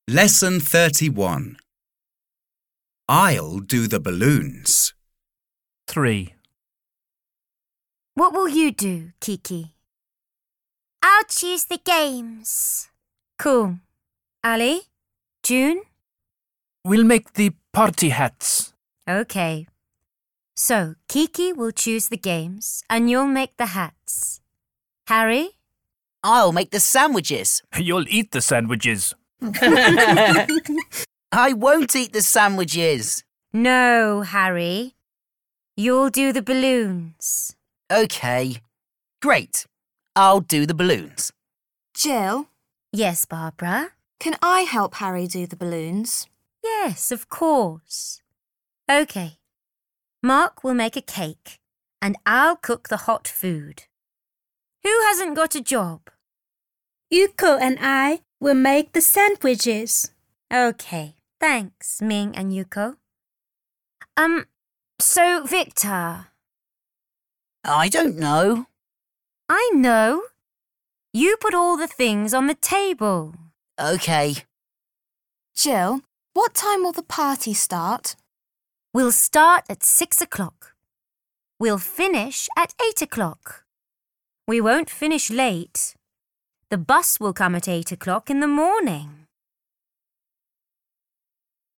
Lesson 31. I'll do the balloons. 3. What will you do, Kiki? I'll choose the games. Cool. Ali? June? We'll make the party hats. Okay. So, Kiki will choose the games and you'll make the hats. Harry? I'll make the sandwiches. You'll eat the sandwiches. I won't eat the sandwiches. No, Harry. You'll do the balloons. Okay. Great. I'll do the balloons. Jill, Yes, Barbara? can I help Harry do the balloons? Yes, of course. Okay. Mark will make a cake and I'll cook the hot food. Who hasn't got a job? Yuko and I will make the sandwiches. Okay. Thanks, Ming and Yuko. So Victor, I don't know. I know. You put all the things on the table. Okay. Jill, what time will the party start? We'll start at 6 o'clock. We'll finish at 8 o'clock. We won't finish late. The bus will come at 8 o'clock in the morning.